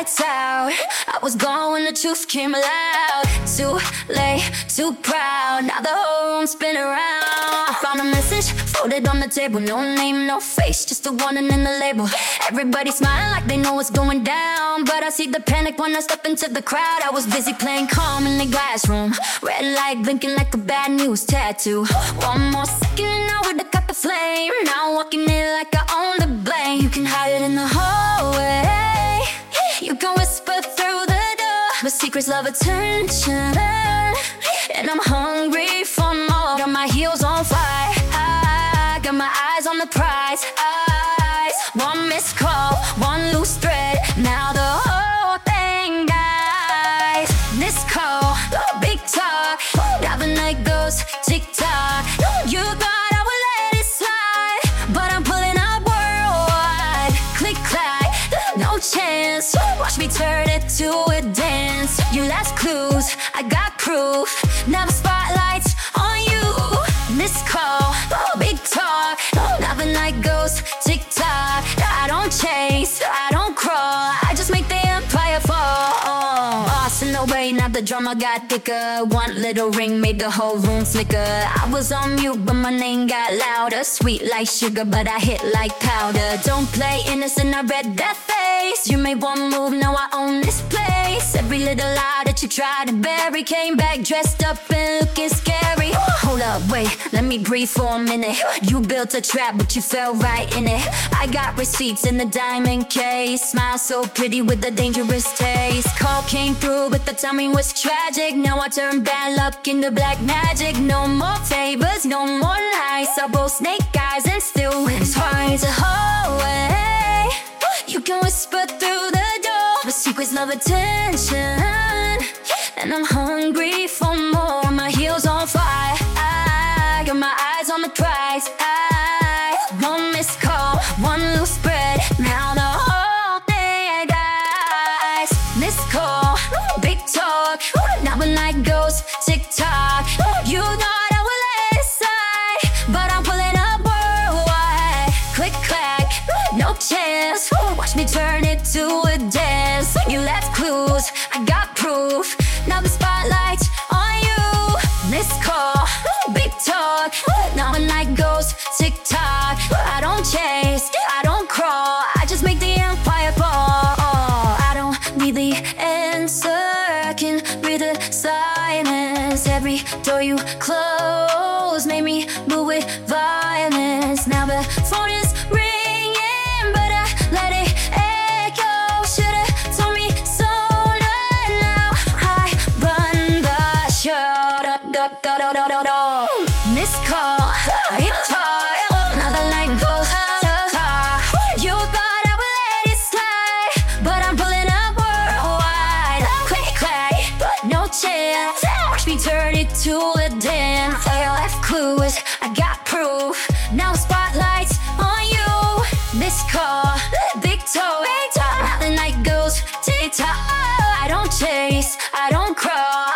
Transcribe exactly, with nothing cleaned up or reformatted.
lights out. I was gone when the truth came loud. Too late, too proud. Now the whole room's spin around. I found a message folded on the table. No name, no face, just the warning in the label. Everybody smiling like they know what's going down, but I see the panic when I step into the crowd. I was busy playing calm in the glass room. Red light blinking like a bad news tattoo. One more second and I would've got the flame. Now I'm walking in like I own the blame. You can hide it in the hallway, you can whisper through the door, but secrets love attention, and I'm hungry for more. Got my heels on fire, I got my eyes on the prize. Eyes, one missed call, one loose thread. Now the whole thing dies. This call, big talk. Now the night goes tick tock. You thought I would let it slide, but I'm pulling up worldwide. Click clack, no chance. Watch me turn it to a dance. You last clues, I got proof. Now the spotlight's on you. This call, big talk. Now the night goes tick tock. I don't chase, I don't crawl, I just make the empire fall. Awesome, no way, now the drama got thicker. One little ring made the whole room flicker. I was on mute, but my name got louder. Sweet like sugar, but I hit like powder. Don't play innocent, I read that face. You made one move, now I own this place. Every little lie that you tried to bury came back dressed up and looking scary. Hold up, wait, let me breathe for a minute. You built a trap, but you fell right in it. I got receipts in the diamond case. Smile so pretty with a dangerous taste. Call came through, but the timing was tragic. Now I turn bad luck into black magic. No more favors, no more lies. I roll snake eyes and still win. As far as a hallway, you can whisper through the door, but secrets love attention, and I'm hungry for more. My heels on fire, I got my eyes on the prize. I, one missed call, one loose thread. Now the whole thing dies. This call, big talk. Now the night goes tick tock. You thought I would let it slide, but I'm pulling up worldwide. Click clack, no chance. Watch me turn it to a dance. You left clues, I got proof. Now the spotlight's on you. This call, big talk. Now the night goes tick tock. I don't chase, I don't crawl, I just make the empire fall. I don't need the answer, I can read the silence. Every door you close made me move with violence. Now the phone is ringing, but I let it echo. Should've told me sooner. Now I run the show. Da, da, da, da, da, da, da. Missed call, hip talk. Now the light goes tick-tock. You thought I would let it slide, but I'm pulling up worldwide. Click clack, but no chance. Watch me turn it to a dance. I left clues, I got proof. Now the spotlight's on you. This call, big toe. Now the night goes tick-tock. I don't chase, I don't crawl,